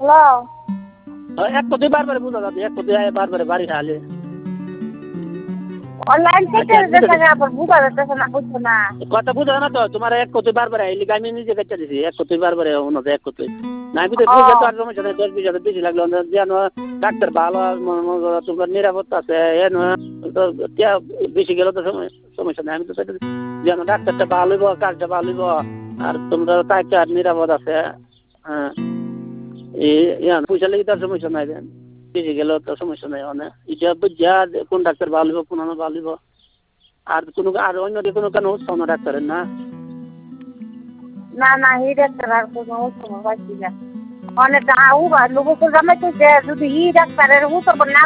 Hello. এক কথাই বারবার বুঝা যাচ্ছে, এক কথাই বারবার বাড়ি খালে অনলাইন থেকে আবার বুঝা যাচ্ছে না, বুঝছো না। কথা বুঝা না তো তোমার এক কথাই বারবার আইলি আমি নিজে বেঁচে দিছি এক কথাই বারবার ওনাদের এক কথাই না আমি তো বুঝে তো আর সমস্যা নেই 10-20 হাজার বেশি লাগলো যেন ডাক্তার ভালো তোমার নিরাপত্তা আছে বেশি গেলে তো সমস্যা নেই আমি তো যেন ডাক্তারটা ভালো হইব কাজটা ভালো হইব আর তোমরা তাকে আর নিরাপদ আছে। হ্যাঁ পয়সা লেগে তো আর সমস্যা নাই বেশি গেলেও তো সমস্যা নাই অনেক এটা বুঝা কোন ডাক্তার ভালো হইব কোন ভালো হইব আর কোনো আর অন্য কোনো কেন উৎসাহ না ডাক্তারের না না না এই ডাক্তার আর কোনো উৎসব পাচ্ছি না অনেক লোক জামাইতেছে যদি ই ডাক্তারের উৎসব না